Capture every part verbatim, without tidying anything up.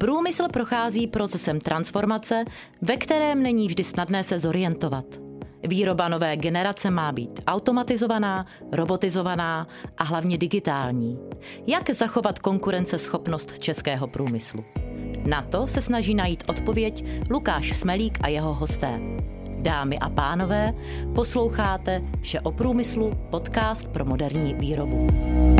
Průmysl prochází procesem transformace, ve kterém není vždy snadné se zorientovat. Výroba nové generace má být automatizovaná, robotizovaná a hlavně digitální. Jak zachovat konkurenceschopnost českého průmyslu? Na to se snaží najít odpověď Lukáš Smelík a jeho hosté. Dámy a pánové, posloucháte Vše o průmyslu, podcast pro moderní výrobu.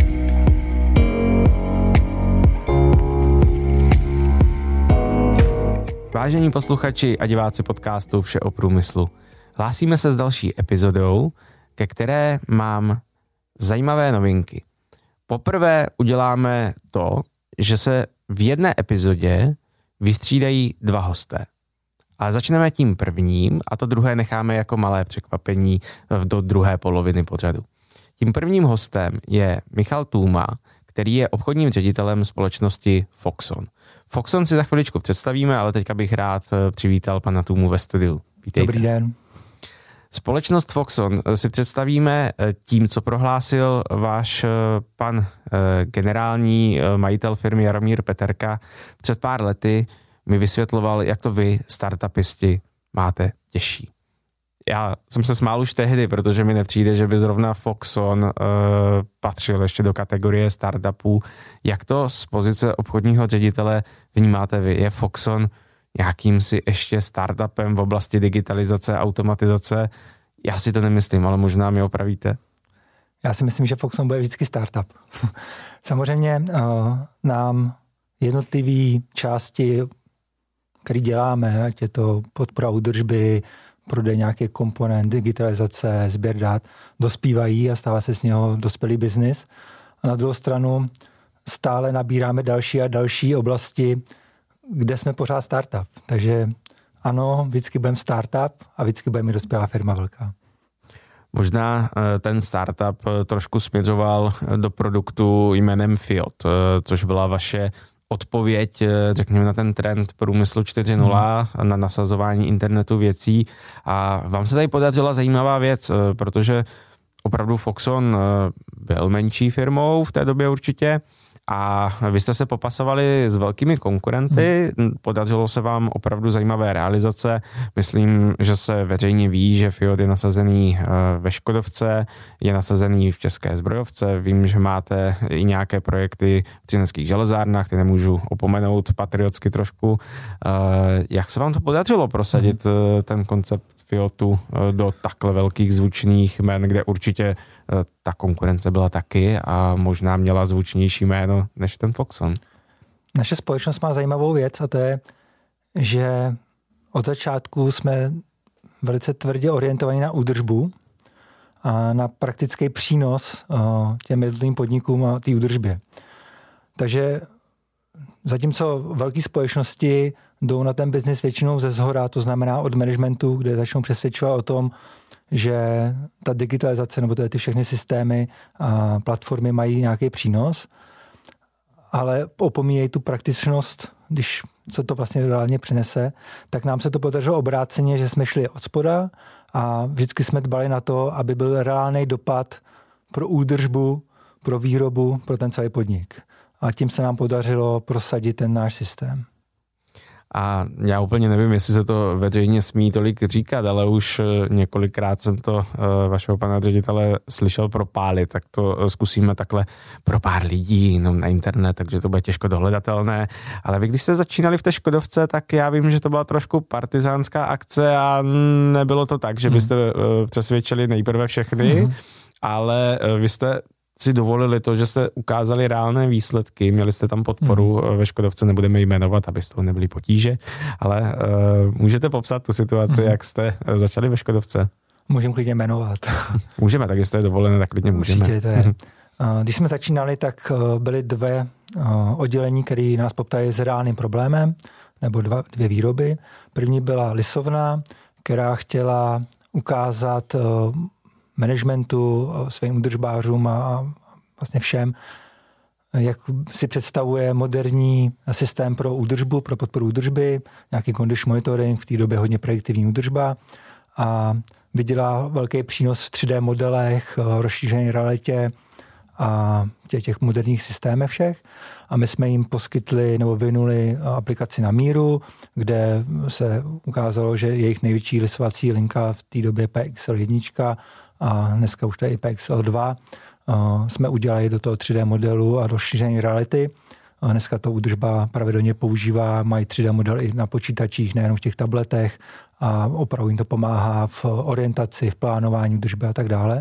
Vážení posluchači a diváci podcastu Vše o průmyslu, hlásíme se s další epizodou, ke které mám zajímavé novinky. Poprvé uděláme to, že se v jedné epizodě vystřídají dva hosté. Ale začneme tím prvním a to druhé necháme jako malé překvapení do druhé poloviny pořadu. Tím prvním hostem je Michal Tůma, který je obchodním ředitelem společnosti Foxon. Foxon si za chviličku představíme, ale teďka bych rád přivítal pana Tůmu ve studiu. Vítejte. Dobrý den. Společnost Foxon si představíme tím, co prohlásil váš pan generální majitel firmy Jaromír Peterka před pár lety. Mi vysvětloval, jak to vy, startupisti, máte těžší. Já jsem se smál už tehdy, protože mi nepřijde, že by zrovna Foxon uh, patřil ještě do kategorie startupů. Jak to z pozice obchodního ředitele vnímáte vy? Je Foxon nějakým si ještě startupem v oblasti digitalizace, automatizace? Já si to nemyslím, ale možná mi opravíte. Já si myslím, že Foxon bude vždycky startup. Samozřejmě uh, nám jednotlivé části, které děláme, ať je to podpora údržby, prodej nějakých komponent, digitalizace, sběr dat, dospívají a stává se z něho dospělý biznis. A na druhou stranu stále nabíráme další a další oblasti, kde jsme pořád startup. Takže ano, vždycky budeme startup a vždycky budeme dospělá firma velká. Možná ten startup trošku směřoval do produktu jménem Fiot, což byla vaše odpověď, řekněme, na ten trend průmyslu čtyři tečka nula, hmm. na nasazování internetu věcí. A vám se tady podařila zajímavá věc, protože opravdu Foxon byl menší firmou v té době určitě a vy jste se popasovali s velkými konkurenty, hmm. podařilo se vám opravdu zajímavé realizace. Myslím, že se veřejně ví, že Fiot je nasazený ve Škodovce, je nasazený v České zbrojovce. Vím, že máte i nějaké projekty v Třineckých železárnách, ty nemůžu opomenout patriotsky trošku. Jak se vám to podařilo prosadit hmm. ten koncept Fiotu do takhle velkých zvučných jmen, kde určitě ta konkurence byla taky a možná měla zvučnější jméno než ten Foxon? Naše společnost má zajímavou věc a to je, že od začátku jsme velice tvrdě orientovaní na údržbu a na praktický přínos těm jednotlivým podnikům a té údržbě. Takže zatímco velké společnosti jdou na ten biznis většinou ze zhora, to znamená od managementu, kde začnou přesvědčovat o tom, že ta digitalizace nebo ty všechny systémy a platformy mají nějaký přínos, ale opomíjejí tu praktičnost, když co to vlastně reálně přinese, tak nám se to podařilo obráceně, že jsme šli od spoda a vždycky jsme dbali na to, aby byl reálný dopad pro údržbu, pro výrobu, pro ten celý podnik. A tím se nám podařilo prosadit ten náš systém. A já úplně nevím, jestli se to veřejně smí tolik říkat, ale už několikrát jsem to vašeho pana ředitele slyšel propálit, tak to zkusíme takhle pro pár lidí jenom na internet, takže to bude těžko dohledatelné. Ale vy, když jste začínali v té Škodovce, tak já vím, že to byla trošku partizánská akce a nebylo to tak, že byste hmm. přesvědčili nejprve všechny, hmm. ale vy jste si dovolili to, že jste ukázali reálné výsledky, měli jste tam podporu mm. ve Škodovce, nebudeme jmenovat, aby z toho nebyly potíže, ale uh, můžete popsat tu situaci, mm. jak jste začali ve Škodovce? Můžeme klidně jmenovat. Můžeme, tak jestli je dovolené, tak klidně můžeme. Určitě, to je. Když jsme začínali, tak byly dvě oddělení, které nás poptali s reálným problémem, nebo dva, dvě výroby. První byla lisovna, která chtěla ukázat managementu, svým údržbářům a vlastně všem, jak si představuje moderní systém pro údržbu, pro podporu údržby, nějaký condition monitoring, v té době hodně prediktivní údržba a viděla velký přínos v tři dé modelech, rozšířené realitě a těch, těch moderních systémech všech. A my jsme jim poskytli nebo vynuli aplikaci na míru, kde se ukázalo, že jejich největší listovací linka v té době P X L jedna a dneska už to je i P X L dva, jsme udělali do toho tři dé modelu a rozšíření reality. A dneska to údržba pravidelně používá, mají tři dé model i na počítačích, nejenom v těch tabletech a opravdu jim to pomáhá v orientaci, v plánování údržby a tak dále.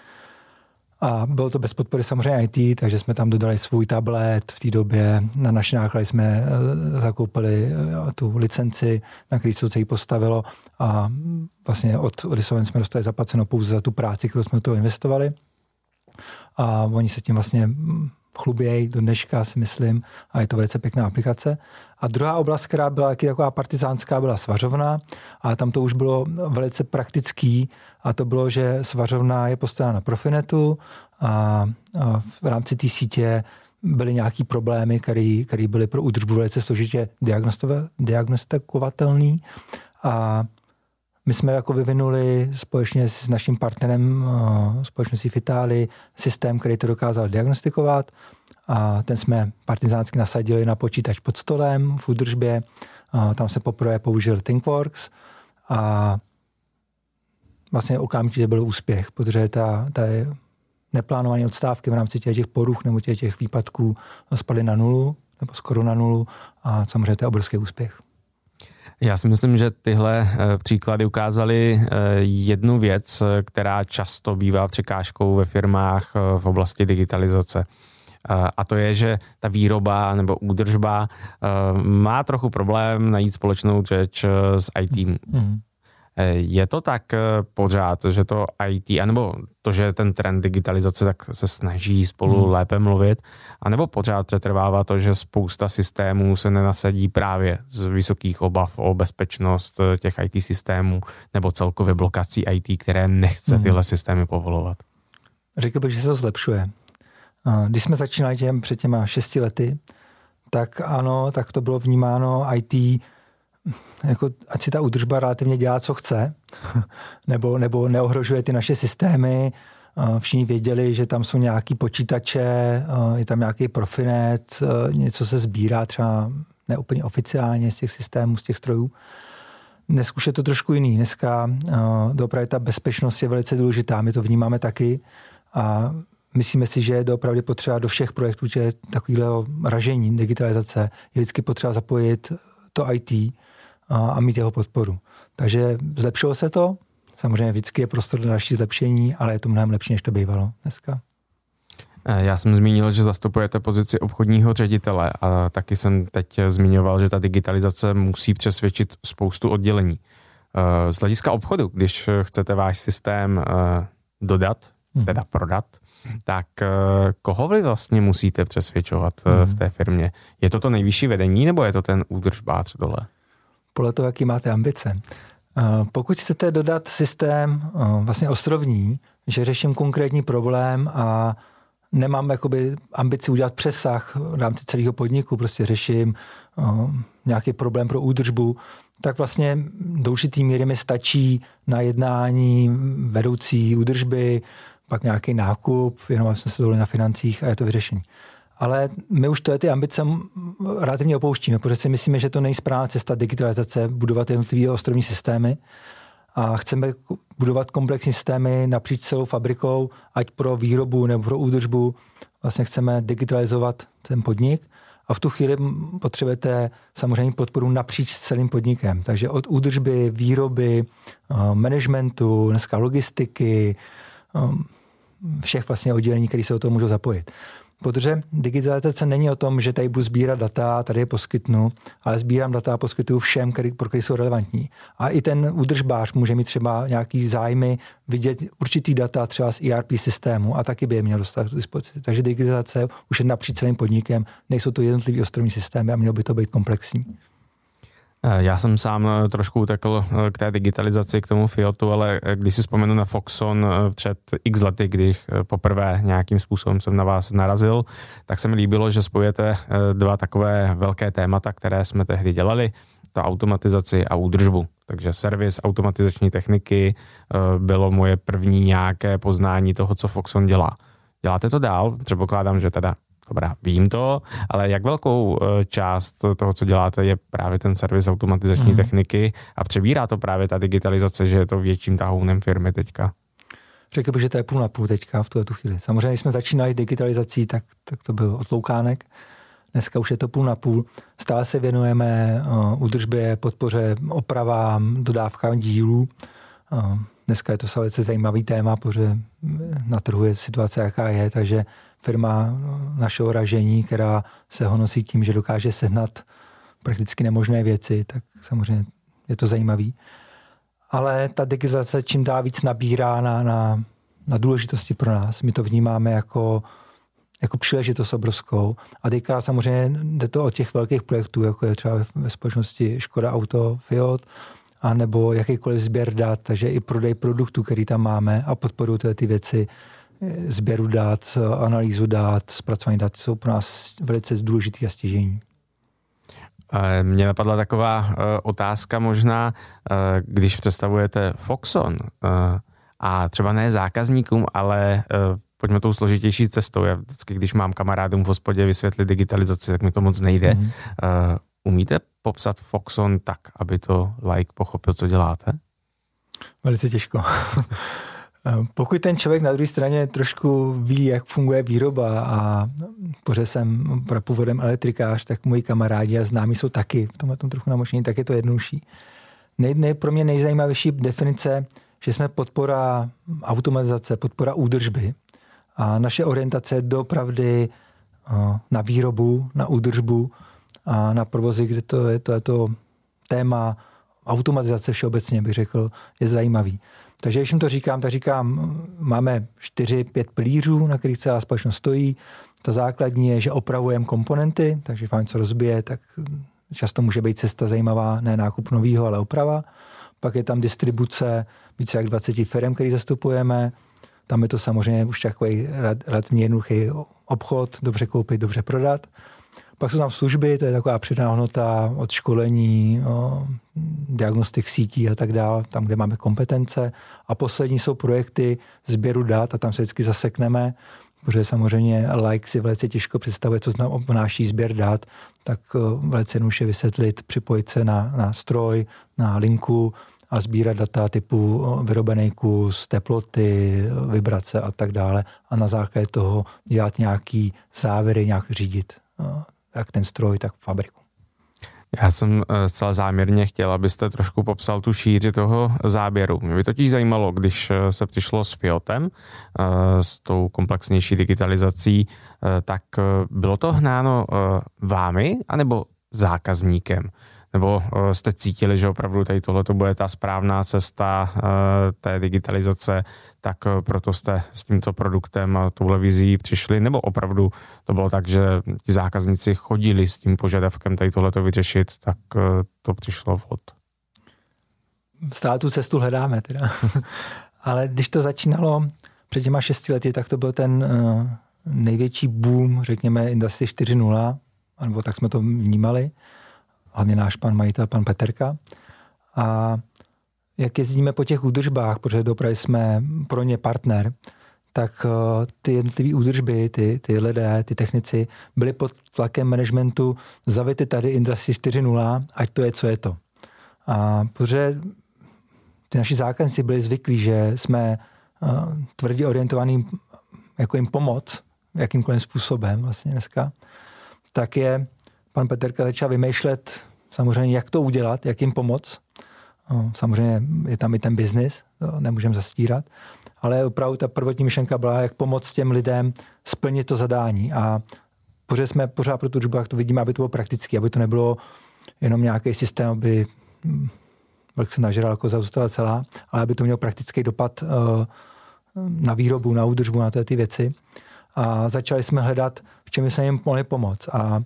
A bylo to bez podpory samozřejmě í té, takže jsme tam dodali svůj tablet v té době. Na naše náklady jsme zakoupili tu licenci, na který se to celý postavilo a vlastně od Odisovent jsme dostali zaplaceno pouze za tu práci, kterou jsme do toho investovali. A oni se tím vlastně chlubějí do dneška, si myslím, a je to velice pěkná aplikace. A druhá oblast, která byla taky taková partizánská, byla svařovna, a tam to už bylo velice praktický, a to bylo, že svařovna je postavena na Profinetu a v rámci té sítě byly nějaký problémy, které byly pro údržbu velice složitě diagnostikovatelný, a my jsme jako vyvinuli společně s naším partnerem společností v Itálii systém, který to dokázal diagnostikovat, a ten jsme partizánsky nasadili na počítač pod stolem v údržbě. Tam se poprvé použil ThinkWorks a vlastně okamžitě byl úspěch, protože ta, ta neplánované odstávky v rámci těch, těch poruch nebo těch, těch výpadků spadly na nulu nebo skoro na nulu, a samozřejmě to je obrovský úspěch. Já si myslím, že tyhle příklady ukázaly jednu věc, která často bývá překážkou ve firmách v oblasti digitalizace. A to je, že ta výroba nebo údržba má trochu problém najít společnou řeč s í té. Mm. Je to tak pořád, že to í té, anebo to, že ten trend digitalizace tak se snaží spolu hmm. lépe mluvit, anebo pořád přetrvává to, že spousta systémů se nenasadí právě z vysokých obav o bezpečnost těch í té systémů nebo celkově blokací í té, které nechce tyhle hmm. systémy povolovat? Řekl bych, že se to zlepšuje. Když jsme začínali těm před těma šesti lety, tak ano, tak to bylo vnímáno í té, jako, ať si ta údržba relativně dělá, co chce, nebo, nebo neohrožuje ty naše systémy. Všichni věděli, že tam jsou nějaký počítače, je tam nějaký Profinet, něco se sbírá třeba neúplně oficiálně z těch systémů, z těch strojů. Dnes už je to trošku jiný. Dneska doopravdy ta bezpečnost je velice důležitá, my to vnímáme taky, a myslíme si, že je doopravdy potřeba do všech projektů, že takového ražení, digitalizace, je vždycky potřeba zapojit to í té a mít jeho podporu. Takže zlepšilo se to. Samozřejmě vždycky je prostor na další zlepšení, ale je to mnohem lepší, než to bývalo dneska. Já jsem zmínil, že zastupujete pozici obchodního ředitele, a taky jsem teď zmiňoval, že ta digitalizace musí přesvědčit spoustu oddělení. Z hlediska obchodu, když chcete váš systém dodat, teda prodat, tak koho vy vlastně musíte přesvědčovat v té firmě? Je to to nejvyšší vedení, nebo je to ten údržbář dole? Podle toho, jaký máte ambice. Pokud chcete dodat systém vlastně ostrovní, že řeším konkrétní problém a nemám jakoby ambici udělat přesah v rámci celého podniku, prostě řeším nějaký problém pro údržbu, tak vlastně do určitý míry mi stačí na jednání vedoucí údržby, pak nějaký nákup, jenom jsme se dohodli na financích a je to vyřešení. Ale my už to ty ambice relativně opouštíme, protože si myslíme, že to není správná cesta digitalizace, budovat jednotlivé ostrovní systémy, a chceme budovat komplexní systémy napříč celou fabrikou, ať pro výrobu nebo pro údržbu. Vlastně chceme digitalizovat ten podnik, a v tu chvíli potřebujete samozřejmě podporu napříč celým podnikem. Takže od údržby, výroby, managementu, dneska logistiky, všech vlastně oddělení, které se do toho můžou zapojit. Protože digitalizace není o tom, že tady budu sbírat data, tady je poskytnu, ale sbírám data a poskytuju všem, který, pro který jsou relevantní. A i ten údržbář může mít třeba nějaký zájmy vidět určitý data třeba z E R P systému, a taky by je měl dostat k dispozici. Takže digitalizace už je napříč celým podnikem, nejsou to jednotlivý ostrovní systémy a mělo by to být komplexní. Já jsem sám trošku utekl k té digitalizaci, k tomu Fiatu, ale když si vzpomenu na Foxon před x lety, když poprvé nějakým způsobem jsem na vás narazil, tak se mi líbilo, že spojujete dva takové velké témata, které jsme tehdy dělali, ta automatizaci a údržbu. Takže servis automatizační techniky bylo moje první nějaké poznání toho, co Foxon dělá. Děláte to dál? Předpokládám, že teda, dobrá, vím to, ale jak velkou část toho, co děláte, je právě ten servis automatizační mm. techniky a přebírá to právě ta digitalizace, že je to větším tahounem firmy teďka? Řekl bych, že to je půl na půl teďka v tuhle tu chvíli. Samozřejmě, když jsme začínali s digitalizací, tak, tak to byl otloukánek. Dneska už je to půl na půl. Stále se věnujeme uh, údržbě, podpoře, opravám, dodávkám dílů. Uh, dneska je to velice zajímavý téma, protože na trhu je situace, jaká je, takže firma našeho ražení, která se honosí tím, že dokáže sehnat prakticky nemožné věci, tak samozřejmě je to zajímavý. Ale ta digitalizace čím dál víc nabírá na, na, na důležitosti pro nás. My to vnímáme jako, jako příležitost obrovskou. A teďka samozřejmě jde to od těch velkých projektů, jako je třeba ve společnosti Škoda Auto, Fiat, a nebo jakýkoliv sběr dat, takže i prodej produktů, který tam máme a podporují tyhle ty věci, sběru dat, analýzu dat, zpracování dat jsou pro nás velice důležitý a stěžejní. Mně napadla taková otázka možná, když představujete Foxon a třeba ne zákazníkům, ale pojďme tou složitější cestou. Já vždycky, když mám kamarádům v hospodě vysvětlit digitalizaci, tak mi to moc nejde. Mm. Umíte popsat Foxon tak, aby to like pochopil, co děláte? Velice těžko. Pokud ten člověk na druhé straně trošku ví, jak funguje výroba a pořád jsem původem elektrikář, tak moji kamarádi a známí jsou taky v tomhle tom trochu namočení, tak je to jednodušší. Nej, nej, pro mě nejzajímavější definice, že jsme podpora automatizace, podpora údržby a naše orientace je doopravdy na výrobu, na údržbu a na provozy, kde to je to, je to téma automatizace všeobecně, bych řekl, je zajímavý. Takže když jim to říkám, tak říkám, máme čtyři, pět pilířů, na kterých celá společnost stojí. To základní je, že opravujeme komponenty, takže vám něco rozbije, tak často může být cesta zajímavá, ne nákup novýho, ale oprava. Pak je tam distribuce více jak dvacet firm, který zastupujeme. Tam je to samozřejmě už takový relativně jednoduchý obchod, dobře koupit, dobře prodat. Pak jsou tam služby, to je taková přidaná hodnota od školení, o, diagnostik sítí a tak dále, tam, kde máme kompetence. A poslední jsou projekty sběru dat a tam se vždycky zasekneme, protože samozřejmě like si velice těžko představuje, co znamená obnáší sběr dat, tak o, velice jednoduše vysvětlit, připojit se na, na stroj, na linku a sbírat data typu o, vyrobený kus, teploty, vibrace a tak dále. A na základě toho dělat nějaký závěry, nějak řídit o, jak ten stroj, tak fabriku. Já jsem zcela záměrně chtěl, abyste trošku popsal tu šíři toho záběru. Mě by totiž zajímalo, když se přišlo s Fiatem, s tou komplexnější digitalizací, tak bylo to hnáno vámi, anebo zákazníkem? Nebo jste cítili, že opravdu tady tohle to bude ta správná cesta té digitalizace, tak proto jste s tímto produktem a touhle vizí přišli? Nebo opravdu to bylo tak, že ti zákazníci chodili s tím požadavkem tady tohle to vyřešit, tak to přišlo vhod? Stále tu cestu hledáme teda. Ale když to začínalo před těma šesti lety, tak to byl ten největší boom, řekněme, Industry čtyři tečka nula, nebo tak jsme to vnímali. Hlavně náš pan majitel, pan Peterka. A jak jezdíme po těch údržbách, protože dopravy jsme pro ně partner, tak ty jednotlivé údržby, ty, ty lidé, ty technici byli pod tlakem managementu zavity tady Industry čtyři tečka nula, ať to je, co je to. A protože ty naši zákazníci byli zvyklí, že jsme tvrdě orientovaní jako jim pomoct, jakýmkoliv způsobem vlastně dneska, tak je pan Peterka začal vymýšlet samozřejmě, jak to udělat, jak jim pomoct. Samozřejmě je tam i ten biznis, to nemůžeme zastírat, ale opravdu ta prvotní myšlenka byla, jak pomoct těm lidem splnit to zadání. A pořád jsme pořád pro tu družbu, jak to vidíme, aby to bylo praktické, aby to nebylo jenom nějaký systém, aby vlk se nažral, jako zůstala celá, ale aby to mělo praktický dopad na výrobu, na údržbu, na ty věci. A začali jsme hledat, v čem jsme jim mohli pomoct. A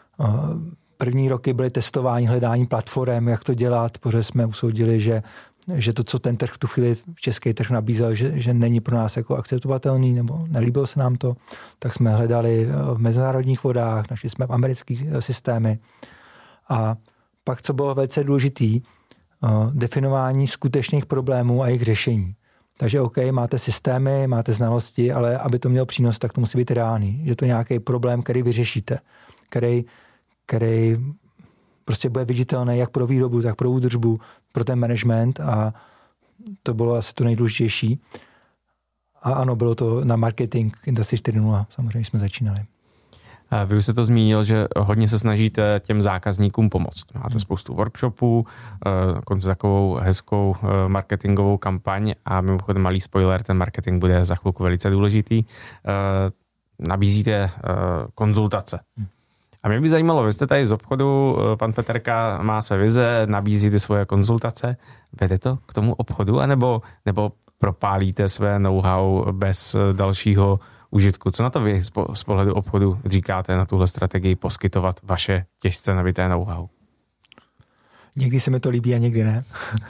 první roky byly testování, hledání platform, jak to dělat, protože jsme usoudili, že, že to, co ten trh v tu chvíli v český trh nabízel, že, že není pro nás jako akceptovatelný, nebo nelíbilo se nám to, tak jsme hledali v mezinárodních vodách, našli jsme v amerických systémy. A pak, co bylo velice důležitý, definování skutečných problémů a jejich řešení. Takže OK, máte systémy, máte znalosti, ale aby to mělo přínos, tak to musí být reálný. Je to nějaký problém, který vyřešíte, který, který prostě bude viditelný jak pro výrobu, tak pro údržbu, pro ten management a to bylo asi to nejdůležitější. A ano, bylo to na marketing Industry čtyři tečka nula, samozřejmě jsme začínali. Vy už jste to zmínil, že hodně se snažíte těm zákazníkům pomoct. Máte spoustu workshopů, dokonce takovou hezkou marketingovou kampaň a mimochodem malý spoiler, ten marketing bude za chvilku velice důležitý. Nabízíte konzultace. A mě by zajímalo, vy jste tady z obchodu, pan Peterka má své vize, nabízíte svoje konzultace. Vede to k tomu obchodu, anebo, nebo propálíte své know-how bez dalšího užitku? Co na to vy z pohledu obchodu říkáte na tuhle strategii poskytovat vaše těžce nabité know-how? Někdy se mi to líbí a někdy ne.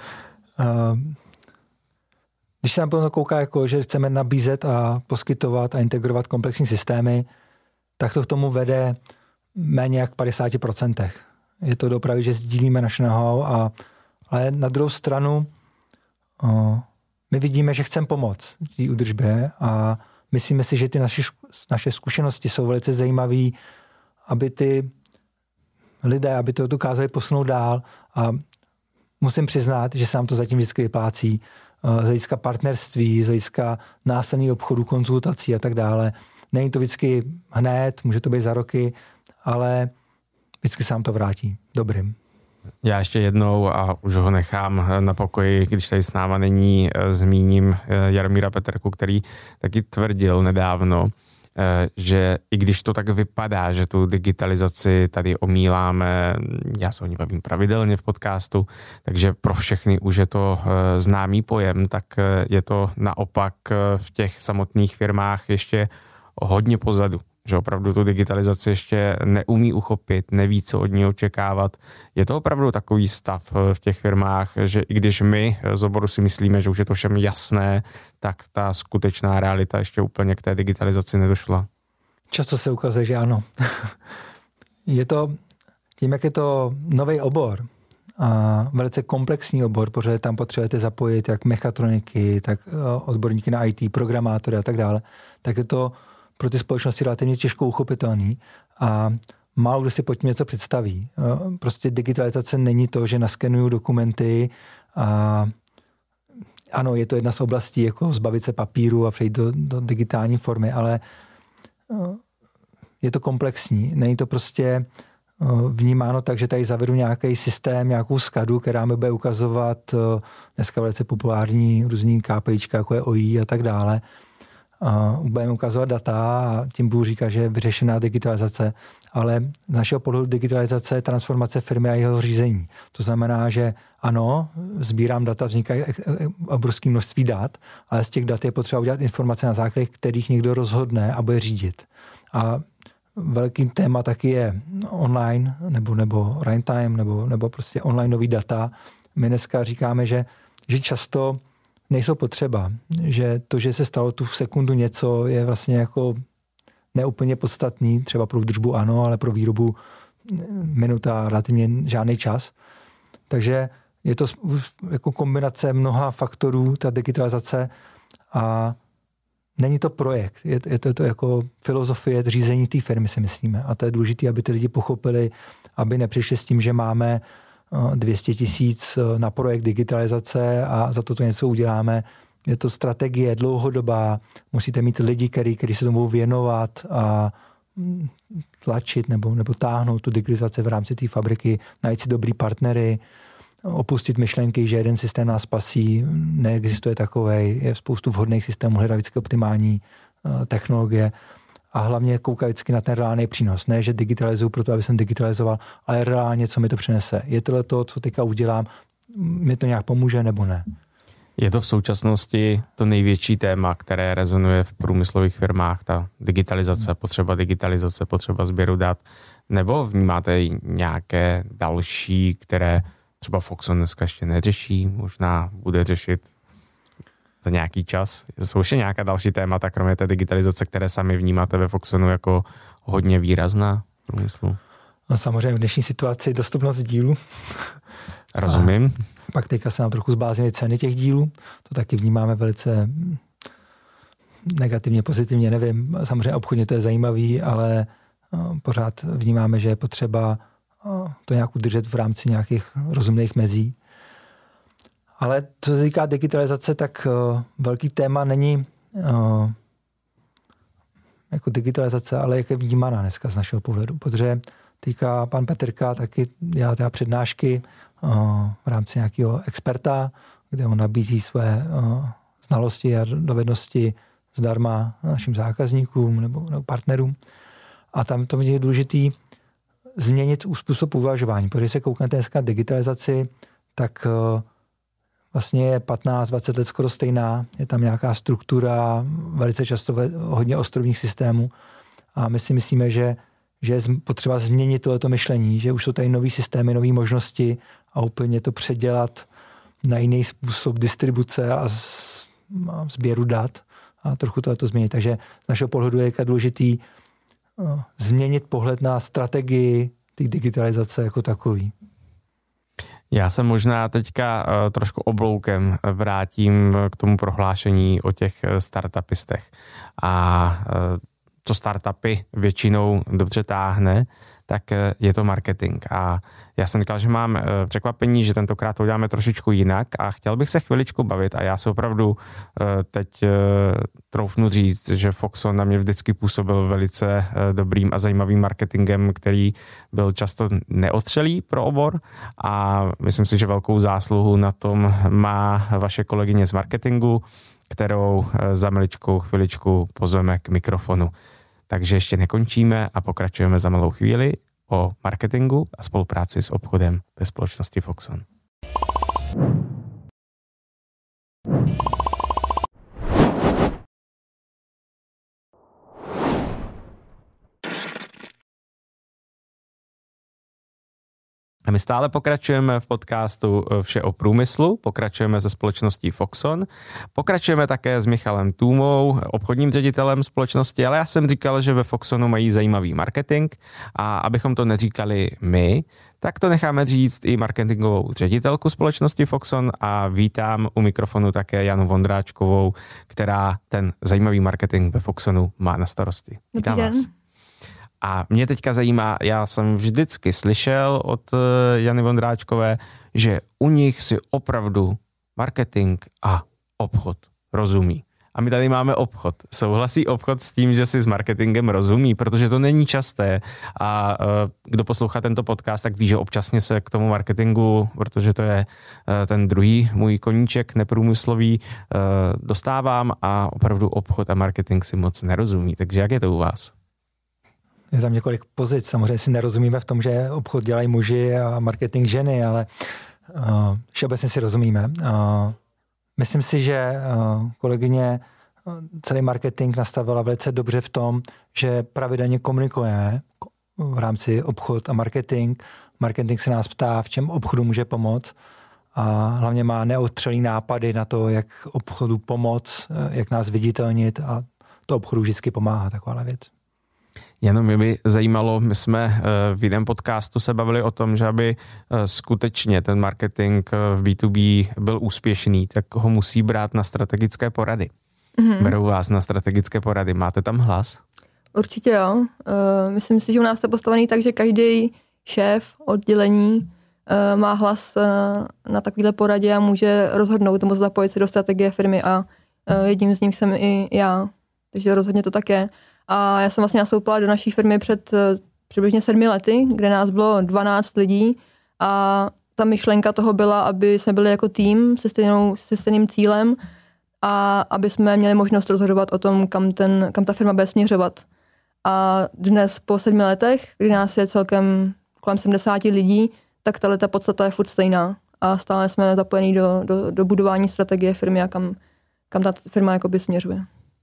Když se nám to kouká, jako, že chceme nabízet a poskytovat a integrovat komplexní systémy, tak to k tomu vede méně jak padesát procent. Je to dopravy, že sdílíme naše know-how, a, ale na druhou stranu o, my vidíme, že chceme pomoct té údržbě a myslíme si, že ty naše, naše zkušenosti jsou velice zajímavé, aby ty lidé, aby to dokázali posunout dál, a musím přiznat, že se nám to zatím vždycky vyplácí z hlediska partnerství, z hlediska následných obchodů, konzultací a tak dále. Není to vždycky hned, může to být za roky, ale vždycky se nám to vrátí dobrým. Já ještě jednou, a už ho nechám na pokoji, když tady s náma není, zmíním Jaromíra Peterku, který taky tvrdil nedávno, že i když to tak vypadá, že tu digitalizaci tady omíláme, já se o ní bavím pravidelně v podcastu, takže pro všechny už je to známý pojem, tak je to naopak v těch samotných firmách ještě hodně pozadu. Že opravdu tu digitalizaci ještě neumí uchopit, neví, co od ní očekávat. Je to opravdu takový stav v těch firmách, že i když my z oboru si myslíme, že už je to všem jasné, tak ta skutečná realita ještě úplně k té digitalizaci nedošla? Často se ukazuje, že ano. Je to tím, jak je to nový obor a velice komplexní obor, protože tam potřebujete zapojit jak mechatroniky, tak odborníky na í té, programátory a tak dále, tak je to pro ty společnosti relativně těžko uchopitelný a málo kdo si pod tím něco představí. Prostě digitalizace není to, že naskenuju dokumenty a ano, je to jedna z oblastí, jako zbavit se papíru a přejít do, do digitální formy, ale je to komplexní. Není to prostě vnímáno tak, že tady zavedu nějaký systém, nějakou skadu, která mi bude ukazovat dneska velice populární různý KPIčka, jako je ó í a tak dále. Uh, budeme ukazovat data a tím budu říkat, že je vyřešená digitalizace, ale z našeho pohledu digitalizace je transformace firmy a jeho řízení. To znamená, že ano, sbírám data, vznikají obrovské množství dat, ale z těch dat je potřeba udělat informace, na základě kterých někdo rozhodne a bude řídit. A velký téma taky je online, nebo, nebo runtime, nebo, nebo prostě online nový data. My dneska říkáme, že, že často nejsou potřeba, že to, že se stalo tu v sekundu něco, je vlastně jako neúplně podstatný, třeba pro údržbu ano, ale pro výrobu minuta relativně žádný čas. Takže je to jako kombinace mnoha faktorů, ta digitalizace, a není to projekt, je, je to, to jako filozofie řízení té firmy, si myslíme. A to je důležité, aby ty lidi pochopili, aby nepřišli s tím, že máme dvě stě tisíc na projekt digitalizace a za to to něco uděláme. Je to strategie dlouhodobá, musíte mít lidi, který, který se tomu věnovat a tlačit nebo, nebo táhnout tu digitalizaci v rámci té fabriky, najít si dobrý partnery, opustit myšlenky, že jeden systém nás spasí, neexistuje takovej, je spoustu vhodných systémů, hledat vždycky optimální technologie. A hlavně koukat vždycky na ten reálný přínos. Ne, že digitalizuju proto, aby jsem digitalizoval, ale reálně, co mi to přinese. Je tohle to, co teďka udělám, mi to nějak pomůže nebo ne? Je to v současnosti to největší téma, které rezonuje v průmyslových firmách, ta digitalizace, potřeba digitalizace, potřeba sběru dat, nebo vnímáte nějaké další, které třeba Foxconn dneska ještě neřeší, možná bude řešit za nějaký čas? Jsou ještě nějaká další témata, kromě té digitalizace, které sami vnímáte ve Foxconnu jako hodně výrazná v průmyslu? No samozřejmě v dnešní situaci dostupnost dílu. Rozumím. Pak teďka se nám trochu zbláznily ceny těch dílů, to taky vnímáme velice negativně, pozitivně, nevím. Samozřejmě obchodně to je zajímavý, ale pořád vnímáme, že je potřeba to nějak udržet v rámci nějakých rozumných mezí. Ale co se týká digitalizace, tak velký téma není jako digitalizace, ale jak je vnímaná dneska z našeho pohledu. Protože teďka pan Petrka taky dělá teda přednášky v rámci nějakého experta, kde on nabízí své znalosti a dovednosti zdarma našim zákazníkům nebo, nebo partnerům. A tam to je důležitý změnit způsob uvažování. Protože se kouknete dneska na digitalizaci, tak vlastně je patnáct dvacet let skoro stejná. Je tam nějaká struktura, velice často hodně ostrovních systémů. A my si myslíme, že, že je potřeba změnit tohleto myšlení, že už jsou tady nový systémy, nové možnosti a úplně to předělat na jiný způsob distribuce a sběru dat a trochu to změnit. Takže z našeho pohledu je důležitý uh, změnit pohled na strategii té digitalizace jako takový. Já se možná teďka uh, trošku obloukem vrátím k tomu prohlášení o těch startupistech. A uh, co startupy většinou dobře táhne, tak je to marketing. A já jsem říkal, že mám překvapení, že tentokrát to uděláme trošičku jinak a chtěl bych se chviličku bavit a já se opravdu teď troufnu říct, že Foxon na mě vždycky působil velice dobrým a zajímavým marketingem, který byl často neostřelý pro obor a myslím si, že velkou zásluhu na tom má vaše kolegyně z marketingu, kterou za maličkou chviličku pozveme k mikrofonu. Takže ještě nekončíme a pokračujeme za malou chvíli o marketingu a spolupráci s obchodem ve společnosti Foxon. A my stále pokračujeme v podcastu Vše o průmyslu, pokračujeme se společností Foxon, pokračujeme také s Michalem Tůmou, obchodním ředitelem společnosti, ale já jsem říkal, že ve Foxonu mají zajímavý marketing a abychom to neříkali my, tak to necháme říct i marketingovou ředitelku společnosti Foxon a vítám u mikrofonu také Janu Vondráčkovou, která ten zajímavý marketing ve Foxonu má na starosti. Vítám vás. A mě teďka zajímá, já jsem vždycky slyšel od Jany Vondráčkové, že u nich si opravdu marketing a obchod rozumí. A my tady máme obchod. Souhlasí obchod s tím, že si s marketingem rozumí, protože to není časté. A kdo poslouchá tento podcast, tak ví, že občasně se k tomu marketingu, protože to je ten druhý můj koníček neprůmyslový, dostávám a opravdu obchod a marketing si moc nerozumí. Takže jak je to u vás? Je tam několik pozic. Samozřejmě si nerozumíme v tom, že obchod dělají muži a marketing ženy, ale uh, všeobecně si rozumíme. Uh, myslím si, že uh, kolegyně uh, celý marketing nastavila velice dobře v tom, že pravidelně komunikujeme v rámci obchod a marketing. Marketing se nás ptá, v čem obchodu může pomoct a hlavně má neotřelý nápady na to, jak obchodu pomoct, jak nás viditelnit a to obchodu vždycky pomáhá, taková věc. Jenom mě by zajímalo, my jsme v jiném podcastu se bavili o tom, že aby skutečně ten marketing v bé dvě bé byl úspěšný, tak ho musí brát na strategické porady. Mm-hmm. Berou vás na strategické porady. Máte tam hlas? Určitě jo. Uh, myslím si, že u nás to je postavený tak, že každý šéf oddělení uh, má hlas uh, na takovéhle poradě a může rozhodnout nebo zapojit se do strategie firmy a uh, jedním z nich jsem i já. Takže rozhodně to tak je. A já jsem vlastně nastoupila do naší firmy před uh, přibližně sedmi lety, kde nás bylo dvanáct lidí a ta myšlenka toho byla, aby jsme byli jako tým se, stejnou, se stejným cílem a aby jsme měli možnost rozhodovat o tom, kam, ten, kam ta firma bude směřovat. A dnes po sedmi letech, kdy nás je celkem kolem sedmdesát lidí, tak ta podstata je furt stejná a stále jsme zapojení do, do, do budování strategie firmy a kam, kam ta firma jakoby směřuje.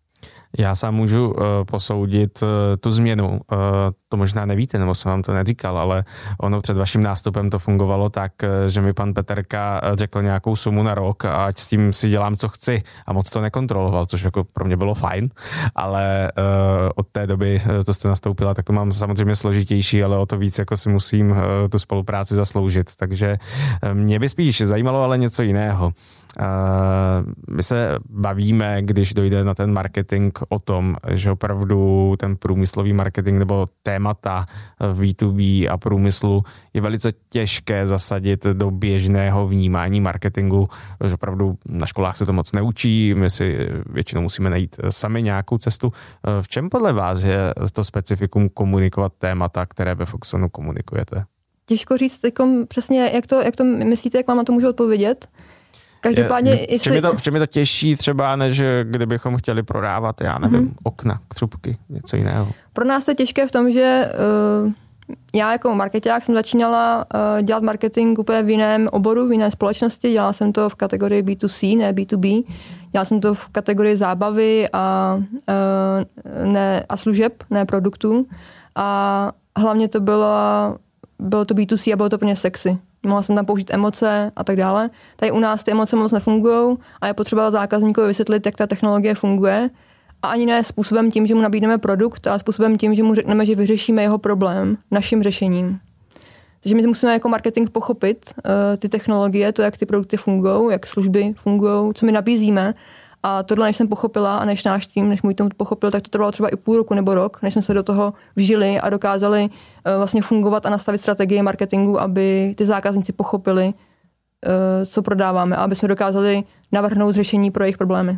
Já sám můžu uh, posoudit uh, tu změnu. Uh, to možná nevíte, nebo jsem vám to neříkal, ale ono před vaším nástupem to fungovalo tak, uh, že mi pan Peterka řekl nějakou sumu na rok a ať s tím si dělám, co chci a moc to nekontroloval, což jako pro mě bylo fajn, ale uh, od té doby, co jste nastoupila, tak to mám samozřejmě složitější, ale o to víc jako si musím uh, tu spolupráci zasloužit. Takže uh, mě by spíš zajímalo ale něco jiného. Uh, my se bavíme, když dojde na ten marketing, o tom, že opravdu ten průmyslový marketing nebo témata v bé dvě bé a průmyslu je velice těžké zasadit do běžného vnímání marketingu, že opravdu na školách se to moc neučí, my si většinou musíme najít sami nějakou cestu. V čem podle vás je to specifikum komunikovat témata, které ve Foxonu komunikujete? Těžko říct jako přesně, jak to, jak to myslíte, jak vám na to můžu odpovědět? Každopádně, je, v, čem je to, v čem je to těžší třeba, než kdybychom chtěli prodávat, já nevím, mm-hmm. okna, křupky, něco jiného? Pro nás to je těžké v tom, že uh, já jako marketák jsem začínala uh, dělat marketing úplně v jiném oboru, v jiné společnosti. Dělala jsem to v kategorii bé dvě cé, ne bé dvě bé. Dělala jsem to v kategorii zábavy a, uh, ne, a služeb, ne produktů. A hlavně to bylo, bylo to bé dvě cé a bylo to plně sexy. Mohla jsem tam použít emoce a tak dále. Tady u nás ty emoce moc nefungují a je potřeba zákazníkovi vysvětlit, jak ta technologie funguje. A ani ne způsobem tím, že mu nabídneme produkt, ale způsobem tím, že mu řekneme, že vyřešíme jeho problém naším řešením. Takže my musíme jako marketing pochopit uh, ty technologie, to, jak ty produkty fungují, jak služby fungují, co my nabízíme. A tohle, než jsem pochopila a než náš tým, než můj tým pochopil, tak to trvalo třeba i půl roku nebo rok, než jsme se do toho vžili a dokázali uh, vlastně fungovat a nastavit strategii marketingu, aby ty zákazníci pochopili, uh, co prodáváme a aby jsme dokázali navrhnout řešení pro jejich problémy.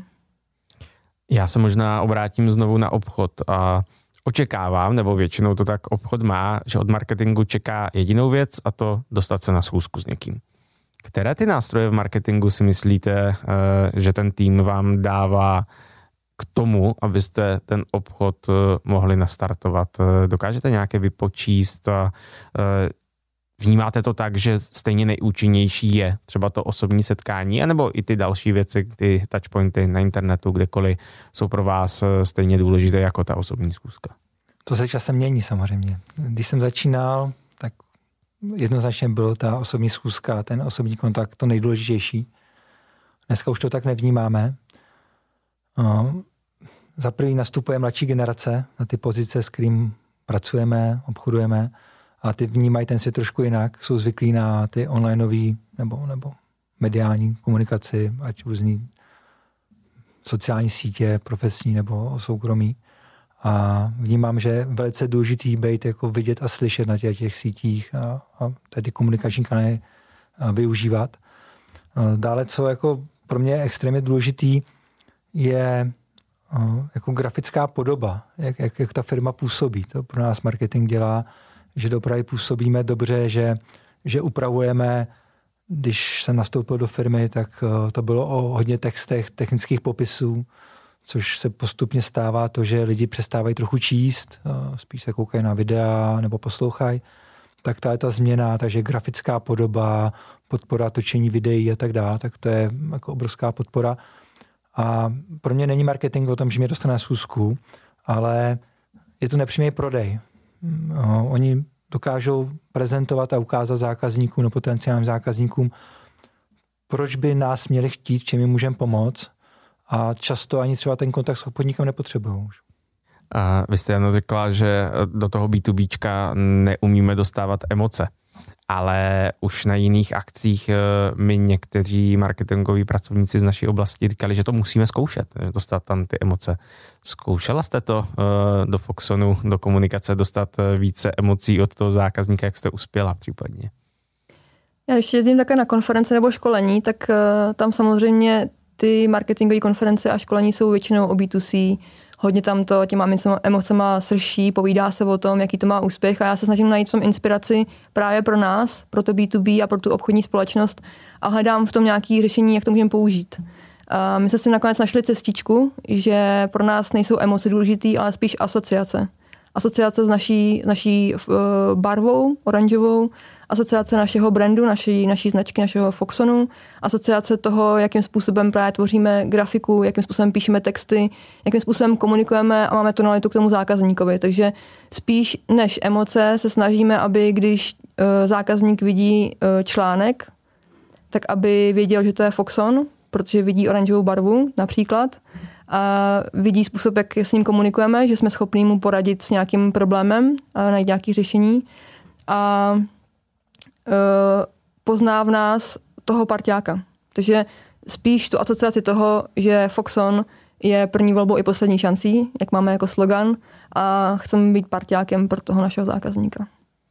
Já se možná obrátím znovu na obchod a očekávám, nebo většinou to tak obchod má, že od marketingu čeká jedinou věc a to dostat se na schůzku s někým. Které ty nástroje v marketingu si myslíte, že ten tým vám dává k tomu, abyste ten obchod mohli nastartovat? Dokážete nějaké vypočíst a vnímáte to tak, že stejně nejúčinnější je třeba to osobní setkání, anebo i ty další věci, ty touchpointy na internetu, kdekoliv jsou pro vás stejně důležité jako ta osobní schůzka? To se časem mění samozřejmě. Když jsem začínal, tak jednoznačně byla ta osobní schůzka, ten osobní kontakt to nejdůležitější. Dneska už to tak nevnímáme. Za první nastupuje mladší generace na ty pozice, s kterým pracujeme, obchodujeme, a ty vnímají ten svět trošku jinak. Jsou zvyklí na ty onlineový nebo, nebo mediální komunikaci, ať různý sociální sítě, profesní nebo soukromí. A vnímám, že je velice důležitý být jako vidět a slyšet na těch, těch sítích a, a tady komunikační kanály využívat. Dále, co jako pro mě je extrémně důležitý, je jako grafická podoba, jak, jak, jak ta firma působí. To pro nás marketing dělá, že dopravy působíme dobře, že, že upravujeme. Když jsem nastoupil do firmy, tak to bylo o hodně textech, technických popisů, což se postupně stává to, že lidi přestávají trochu číst, spíš se koukají na videa nebo poslouchají. Tak ta je ta změna, takže grafická podoba, podpora točení videí a tak dále, tak to je jako obrovská podpora. A pro mě není marketing o tom, že mě dostane na schůzku, ale je to nepřímý prodej. No, oni dokážou prezentovat a ukázat zákazníkům nebo potenciálním zákazníkům, proč by nás měli chtít, čím jim můžeme pomoct, a často ani třeba ten kontakt s obchodníkem nepotřebují. A vy jste jen řekla, že do toho bé dvě béčka neumíme dostávat emoce, ale už na jiných akcích my někteří marketingoví pracovníci z naší oblasti říkali, že to musíme zkoušet, dostat tam ty emoce. Zkoušela jste to do Foxonu, do komunikace, dostat více emocí od toho zákazníka, jak jste uspěla případně? Já když jezdím také na konference nebo školení, tak tam samozřejmě ty marketingové konference a školení jsou většinou o bé dvě cé. Hodně tam to těma emocema srší, povídá se o tom, jaký to má úspěch, a já se snažím najít v tom inspiraci právě pro nás, pro to bé dvě bé a pro tu obchodní společnost, a hledám v tom nějaké řešení, jak to můžeme použít. A my jsme si nakonec našli cestičku, že pro nás nejsou emoce důležitý, ale spíš asociace. asociace s naší, naší uh, barvou, oranžovou, asociace našeho brandu, naší, naší značky, našeho Foxonu, asociace toho, jakým způsobem právě tvoříme grafiku, jakým způsobem píšeme texty, jakým způsobem komunikujeme a máme tonalitu k tomu zákazníkovi. Takže spíš než emoce se snažíme, aby když uh, zákazník vidí uh, článek, tak aby věděl, že to je Foxon, protože vidí oranžovou barvu například a vidí způsob, jak s ním komunikujeme, že jsme schopni mu poradit s nějakým problémem a najít nějaké řešení a e, pozná v nás toho parťáka. Takže spíš tu asociaci toho, že Foxon je první volbou i poslední šancí, jak máme jako slogan a chceme být parťákem pro toho našeho zákazníka.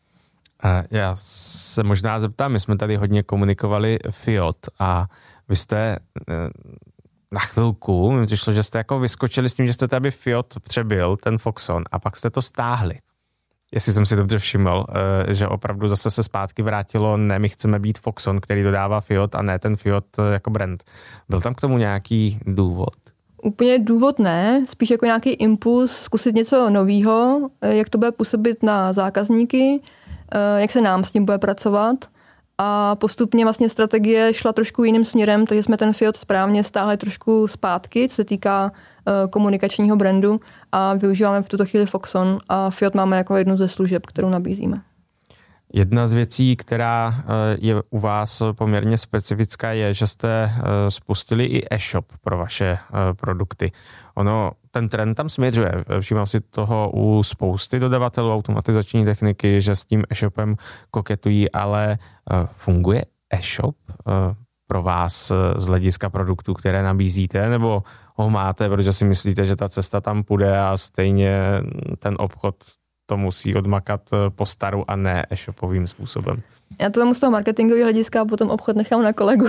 Já se možná zeptám, my jsme tady hodně komunikovali Fiat a vy jste na chvilku, mi přišlo, že jste jako vyskočili s tím, že chcete, aby Fiat přebyl ten Foxon a pak jste to stáhli. Jestli jsem si dobře všiml, že opravdu zase se zpátky vrátilo, ne, my chceme být Foxon, který dodává Fiat a ne ten Fiat jako brand. Byl tam k tomu nějaký důvod? Úplně důvod ne, spíš jako nějaký impuls zkusit něco nového, jak to bude působit na zákazníky, jak se nám s tím bude pracovat a postupně vlastně strategie šla trošku jiným směrem, takže jsme ten Fiat správně stáhli trošku zpátky, co se týká komunikačního brandu a využíváme v tuto chvíli Foxon a Fiat máme jako jednu ze služeb, kterou nabízíme. Jedna z věcí, která je u vás poměrně specifická, je, že jste spustili i e-shop pro vaše produkty. Ono, ten trend tam směřuje. Všímám si toho u spousty dodavatelů automatizační techniky, že s tím e-shopem koketují, ale funguje e-shop pro vás z hlediska produktů, které nabízíte, nebo ho máte, protože si myslíte, že ta cesta tam půjde a stejně ten obchod to musí odmakat po staru a ne e-shopovým způsobem? Já to vemu z toho marketingového hlediska a potom obchod nechám na kolegu.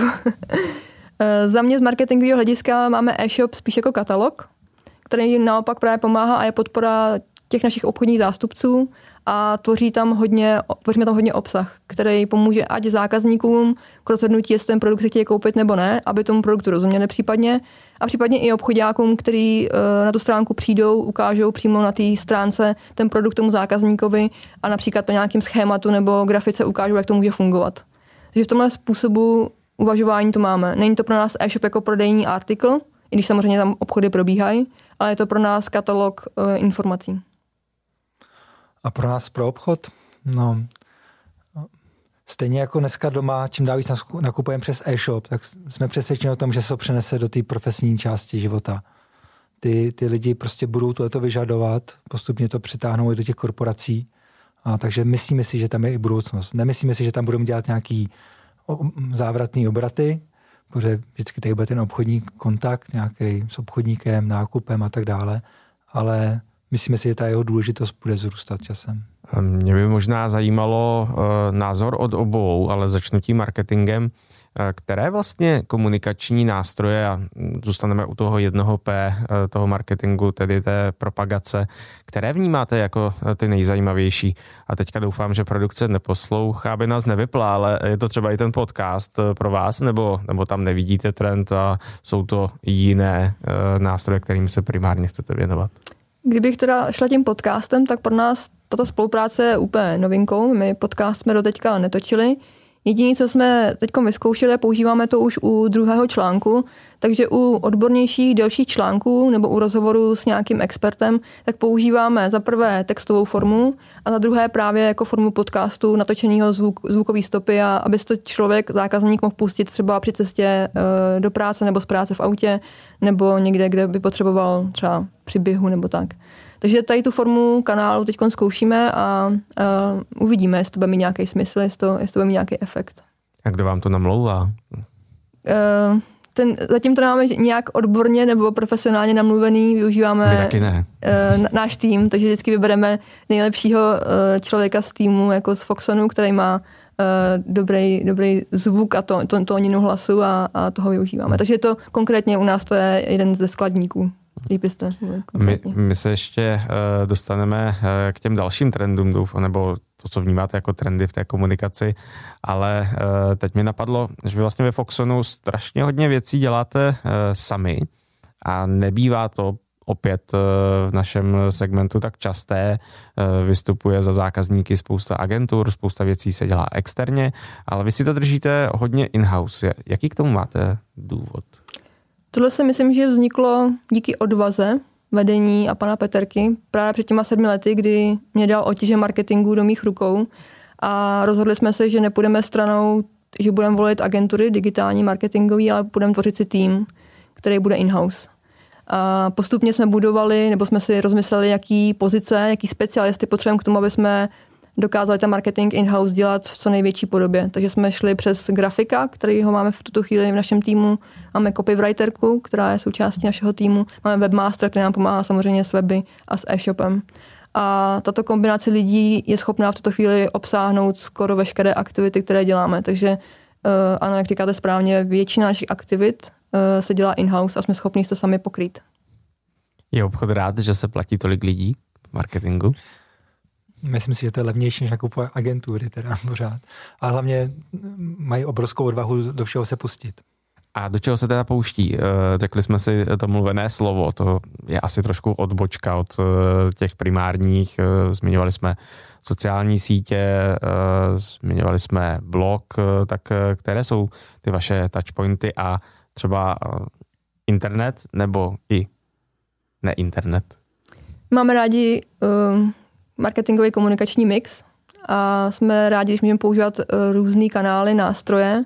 Za mě z marketingového hlediska máme e-shop spíš jako katalog, který naopak právě pomáhá a je podpora těch našich obchodních zástupců a tvoří tam hodně, tvoříme tam hodně obsah, který pomůže ať zákazníkům k rozhodnutí, jestli ten produkt si chtějí koupit nebo ne, aby tomu produktu rozuměli případně a případně i obchodákům, který na tu stránku přijdou, ukážou přímo na té stránce ten produkt tomu zákazníkovi a například po nějakém schématu nebo grafice ukážou, jak to může fungovat. Takže v tomhle způsobu uvažování to máme. Není to pro nás e-shop jako prodejní artikl, i když samozřejmě tam obchody probíhají, ale je to pro nás katalog uh, informací. A pro nás pro obchod? No, stejně jako dneska doma, čím dál víc nakupujeme přes e-shop, tak jsme přesvědčeni o tom, že se to přenese do té profesní části života. Ty, ty lidi prostě budou tohleto vyžadovat, postupně to přitáhnou i do těch korporací, a takže myslíme si, že tam je i budoucnost. Nemyslíme si, že tam budeme dělat nějaký závratný obraty, protože vždycky tady bude ten obchodní kontakt nějaký s obchodníkem, nákupem a tak dále, ale myslíme si, že ta jeho důležitost bude zrůstat časem. Mě by možná zajímalo uh, názor od obou, ale začnu tím marketingem. Uh, které vlastně komunikační nástroje, a zůstaneme u toho jednoho P, uh, toho marketingu, tedy té propagace, které vnímáte jako uh, ty nejzajímavější? A teďka doufám, že produkce neposlouchá, aby nás nevypla, ale je to třeba i ten podcast uh, pro vás, nebo, nebo tam nevidíte trend a jsou to jiné uh, nástroje, kterým se primárně chcete věnovat? Kdybych teda šla tím podcastem, tak pro nás tato spolupráce je úplně novinkou. My podcast jsme doteďka netočili. Jediné, co jsme teď vyzkoušeli, používáme to už u druhého článku, takže u odbornějších delších článků nebo u rozhovoru s nějakým expertem, tak používáme za prvé textovou formu a za druhé právě jako formu podcastu natočeného zvuk, zvukový stopy, a aby si to člověk, zákazník mohl pustit třeba při cestě e, do práce nebo z práce v autě nebo někde, kde by potřeboval třeba při běhu nebo tak. Takže tady tu formu kanálu teď zkoušíme a, a uvidíme, jestli to bude mít nějaký smysl, jestli to, jestli to bude mít nějaký efekt. A kdo vám to namlouvá? Uh, ten, zatím to nemáme nějak odborně nebo profesionálně namluvený, využíváme My taky ne. uh, náš tým, takže vždycky vybereme nejlepšího uh, člověka z týmu, jako z Foxonu, který má uh, dobrý, dobrý zvuk a to, to, tóninu hlasu a, a toho využíváme. Hmm. Takže to konkrétně u nás to je jeden ze skladníků. Líbíste, my, my se ještě uh, dostaneme uh, k těm dalším trendům, nebo to, co vnímáte jako trendy v té komunikaci, ale uh, teď mi napadlo, že vy vlastně ve Foxonu strašně hodně věcí děláte uh, sami a nebývá to opět v našem segmentu tak časté. Vystupuje za zákazníky spousta agentur, spousta věcí se dělá externě, ale vy si to držíte hodně in-house. Jaký k tomu máte důvod? Tohle si myslím, že vzniklo díky odvaze vedení a pana Peterky právě před těma sedmi lety, kdy mě dal otíže marketingu do mých rukou a rozhodli jsme se, že nepůjdeme stranou, že budeme volit agentury digitální, marketingový, ale budeme tvořit si tým, který bude in-house. A postupně jsme budovali, nebo jsme si rozmysleli, jaký pozice, jaký specialisty potřebujeme k tomu, aby jsme dokázali ten marketing in-house dělat v co největší podobě. Takže jsme šli přes grafika, který ho máme v tuto chvíli v našem týmu. Máme copywriterku, která je součástí našeho týmu. Máme webmaster, který nám pomáhá samozřejmě s weby a s e-shopem. A tato kombinace lidí je schopná v tuto chvíli obsáhnout skoro veškeré aktivity, které děláme. Takže uh, ano, jak říkáte správně, většina našich aktivit uh, se dělá in-house a jsme schopni to sami pokrýt. Je obchod rád, že se platí tolik lidí v marketingu? Myslím si, že to je levnější, než nakupuje agentury teda pořád. A hlavně mají obrovskou odvahu do všeho se pustit. A do čeho se teda pouští? Řekli jsme si to mluvené slovo, to je asi trošku odbočka od těch primárních. Zmiňovali jsme sociální sítě, zmiňovali jsme blog, tak které jsou ty vaše touchpointy a třeba internet nebo i ne internet? Máme rádi uh, marketingový komunikační mix a jsme rádi, když můžeme používat uh, různý kanály, nástroje,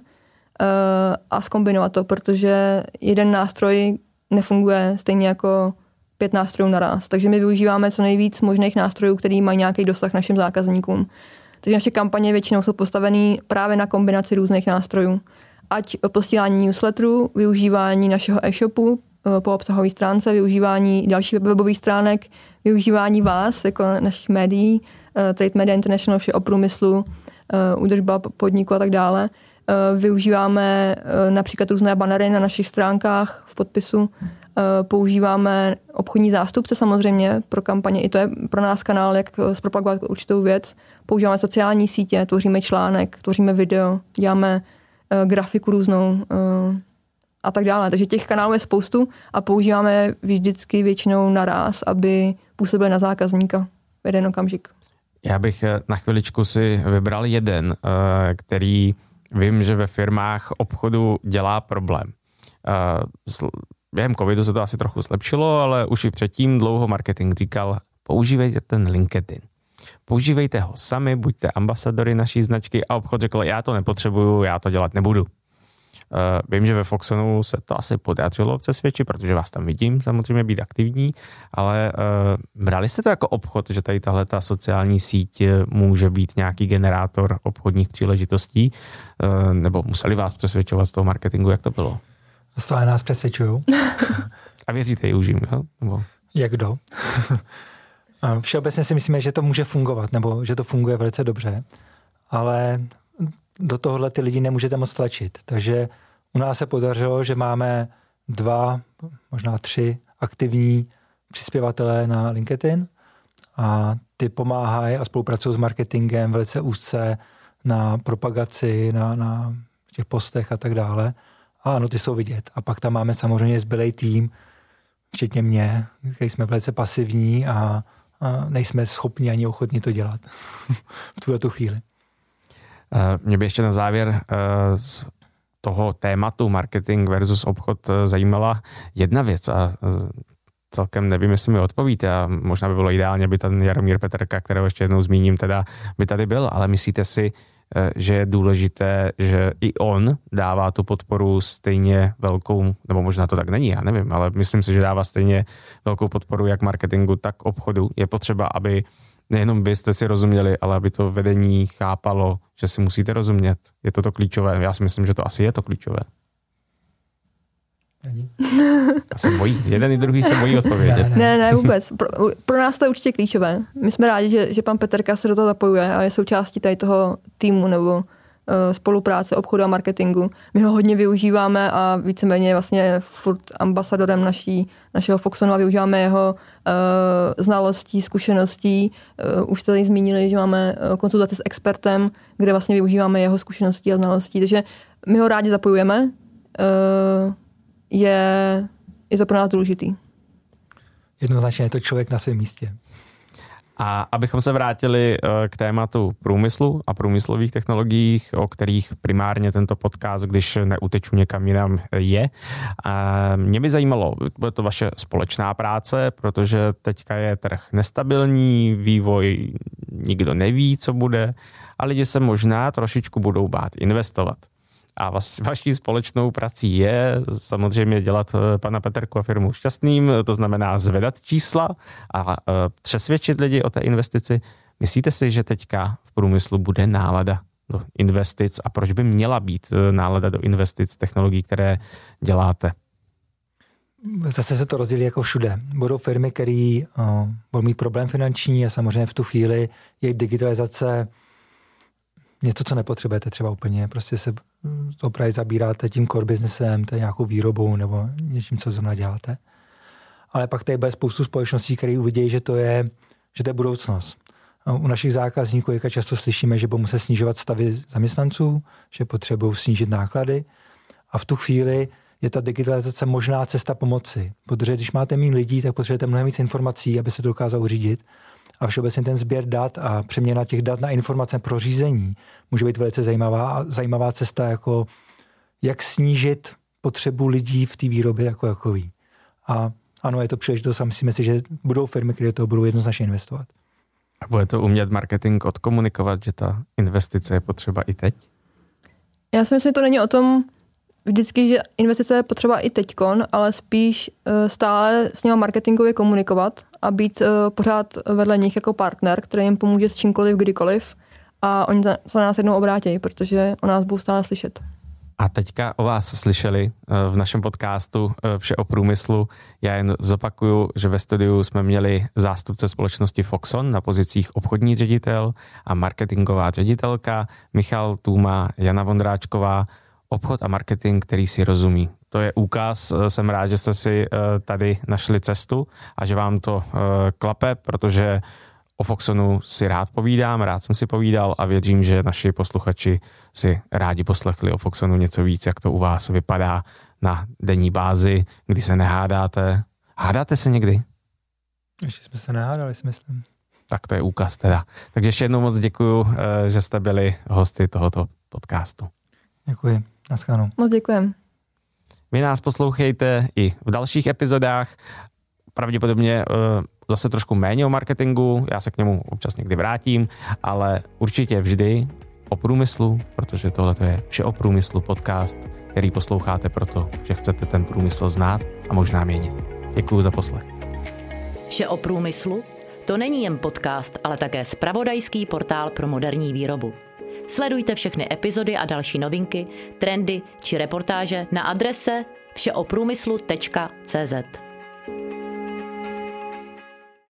a zkombinovat to, protože jeden nástroj nefunguje stejně jako pět nástrojů naraz. Takže my využíváme co nejvíc možných nástrojů, který mají nějaký dosah našim zákazníkům. Takže naše kampaně většinou jsou postavené právě na kombinaci různých nástrojů. Ať posílání newsletterů, využívání našeho e-shopu po obsahové stránce, využívání dalších webových stránek, využívání vás jako našich médií, Trade Media International, vše o průmyslu, údržba podniku a tak dále. Využíváme například různé bannery na našich stránkách v podpisu. Používáme obchodní zástupce samozřejmě pro kampaně. I to je pro nás kanál, jak zpropagovat určitou věc. Používáme sociální sítě, tvoříme článek, tvoříme video, děláme grafiku různou a tak dále. Takže těch kanálů je spoustu a používáme vždycky většinou naráz, aby působili na zákazníka v jeden okamžik. Já bych na chviličku si vybral jeden, který vím, že ve firmách obchodu dělá problém. Během covidu se to asi trochu zlepšilo, ale už i předtím dlouho marketing říkal, používejte ten LinkedIn. Používejte ho sami, buďte ambasadory naší značky a obchod řekl, já to nepotřebuju, já to dělat nebudu. Vím, že ve Foxonu se to asi podařilo přesvědčit, protože vás tam vidím, samozřejmě být aktivní, ale uh, brali jste to jako obchod, že tady tahle ta sociální síť může být nějaký generátor obchodních příležitostí, uh, nebo museli vás přesvědčovat z toho marketingu, jak to bylo? Stále nás přesvědčují. A věříte ji užím, jo? Nebo... Jak kdo? Všeobecně si myslíme, že to může fungovat, nebo že to funguje velice dobře, ale do tohohle ty lidi nemůžete moc tlačit. Takže u nás se podařilo, že máme dva, možná tři aktivní přispěvatele na LinkedIn a ty pomáhají a spolupracují s marketingem velice úzce na propagaci, na, na těch postech a tak dále. A ano, ty jsou vidět. A pak tam máme samozřejmě zbylej tým, včetně mě, který jsme velice pasivní a, a nejsme schopni ani ochotni to dělat v tuhle tu chvíli. Mě by ještě na závěr z toho tématu marketing versus obchod zajímala jedna věc a celkem nevím, jestli mi odpovíte a možná by bylo ideálně, aby ten Jaromír Peterka, kterého ještě jednou zmíním, teda by tady byl, ale myslíte si, že je důležité, že i on dává tu podporu stejně velkou, nebo možná to tak není, já nevím, ale myslím si, že dává stejně velkou podporu jak marketingu, tak obchodu. Je potřeba, aby nejenom vy jste si rozuměli, ale aby to vedení chápalo, že si musíte rozumět. Je to to klíčové. Já si myslím, že to asi je to klíčové. Já se bojí. Jeden i druhý se bojí odpovědět. Ne, ne, vůbec. Pro, pro nás to je určitě klíčové. My jsme rádi, že, že pan Peterka se do toho zapojuje a je součástí tady toho týmu nebo uh, spolupráce obchodu a marketingu. My ho hodně využíváme a víceméně vlastně furt ambasadorem naší, našeho Foxonu a využíváme jeho uh, znalostí, zkušeností. Uh, už tady zmínili, že máme konzultaci s expertem, kde vlastně využíváme jeho zkušeností a znalostí. Takže my ho rádi zapojujeme. Uh, Je, je to pro nás důležitý. jednoznačně je to člověk na svém místě. A abychom se vrátili k tématu průmyslu a průmyslových technologiích, o kterých primárně tento podcast, když neuteču někam jinam, je. A mě by zajímalo, bude to vaše společná práce, protože teďka je trh nestabilní, vývoj nikdo neví, co bude, a lidi se možná trošičku budou bát investovat. A vaší společnou prací je samozřejmě dělat pana Peterku a firmu šťastným, to znamená zvedat čísla a přesvědčit lidi o té investici. Myslíte si, že teďka v průmyslu bude nálada do investic a proč by měla být nálada do investic technologií, které děláte? Zase se to rozdělí jako všude. Budou firmy, které uh, budou mít problém finanční a samozřejmě v tu chvíli jejich digitalizace něco, co nepotřebujete třeba úplně. Prostě se opravdu zabíráte tím core businessem, nějakou výrobou nebo něčím, co zrovna děláte. Ale pak tady bude spoustu společností, které uvidějí, že to je, že to je budoucnost. U našich zákazníků jaka často slyšíme, že budou muset snižovat stavy zaměstnanců, že potřebují snížit náklady a v tu chvíli je ta digitalizace možná cesta pomoci. Protože když máte méně lidí, tak potřebujete mnohem víc informací, aby se to dokázalo řídit. A všeobecně ten sběr dat a přeměna těch dat na informace pro řízení může být velice zajímavá, zajímavá cesta, jako jak snížit potřebu lidí v té výrobě jako jakový. A ano, je to příležitost a myslíme si, že budou firmy, které toho budou jednoznačně investovat. A bude to umět marketing odkomunikovat, že ta investice je potřeba i teď? Já si myslím, že to není o tom vždycky, že investice je potřeba i teďkon, ale spíš stále s nimi marketingově komunikovat a být pořád vedle nich jako partner, který jim pomůže s čímkoliv, kdykoliv a oni se na nás jednou obrátí, protože o nás budou stále slyšet. A teďka o vás slyšeli v našem podcastu Vše o průmyslu. Já jen zopakuju, že ve studiu jsme měli zástupce společnosti Foxon na pozicích obchodní ředitel a marketingová ředitelka, Michal Tůma, Jana Vondráčková, obchod a marketing, který si rozumí. To je úkaz, jsem rád, že jste si tady našli cestu a že vám to klape, protože o Foxonu si rád povídám, rád jsem si povídal a věřím, že naši posluchači si rádi poslechli o Foxonu něco víc, jak to u vás vypadá na denní bázi, kdy se nehádáte. Hádáte se někdy? Ještě jsme se nehádali, si myslím. Tak to je úkaz teda. Takže ještě jednou moc děkuju, že jste byli hosty tohoto podcastu. Děkuji. Naschledanou. Moc děkujem. Vy nás poslouchejte i v dalších epizodách. Pravděpodobně uh, zase trošku méně o marketingu, já se k němu občas někdy vrátím, ale určitě vždy o průmyslu, protože tohle je Vše o průmyslu podcast, který posloucháte proto, že chcete ten průmysl znát a možná měnit. Děkuju za poslech. Vše o průmyslu? To není jen podcast, ale také zpravodajský portál pro moderní výrobu. Sledujte všechny epizody a další novinky, trendy či reportáže na adrese všeoprůmyslu tečka cé zet.